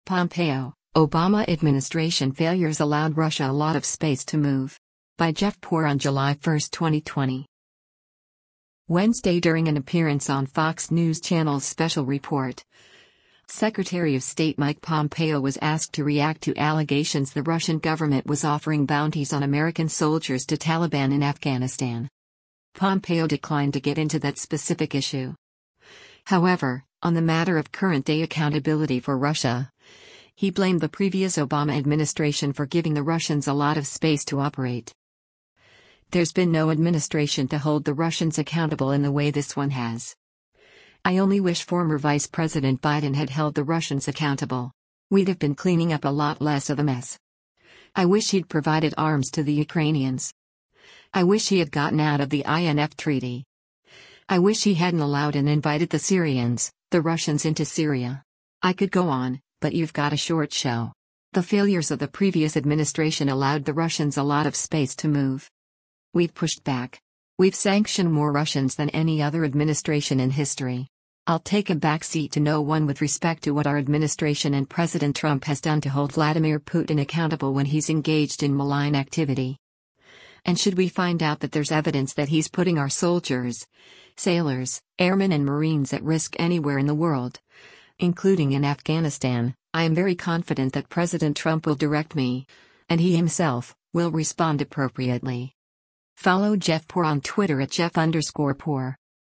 Pompeo, Obama administration failures allowed Russia a lot of space to move. By Jeff Poor on July 1, 2020. Wednesday, during an appearance on Fox News Channel's special report, Secretary of State Mike Pompeo was asked to react to allegations the Russian government was offering bounties on American soldiers to Taliban in Afghanistan. Pompeo declined to get into that specific issue. However, on the matter of current-day accountability for Russia, he blamed the previous Obama administration for giving the Russians a lot of space to operate. There's been no administration to hold the Russians accountable in the way this one has. I only wish former Vice President Biden had held the Russians accountable. We'd have been cleaning up a lot less of a mess. I wish he'd provided arms to the Ukrainians. I wish he had gotten out of the INF Treaty. I wish he hadn't allowed and invited the Syrians, the Russians, into Syria. I could go on, but you've got a short show. The failures of the previous administration allowed the Russians a lot of space to move. We've pushed back. We've sanctioned more Russians than any other administration in history. I'll take a backseat to no one with respect to what our administration and President Trump has done to hold Vladimir Putin accountable when he's engaged in malign activity. And should we find out that there's evidence that he's putting our soldiers, sailors, airmen and Marines at risk anywhere in the world, including in Afghanistan, I am very confident that President Trump will direct me, and he himself will respond appropriately. Follow Jeff Poor on Twitter at Jeff_Poor.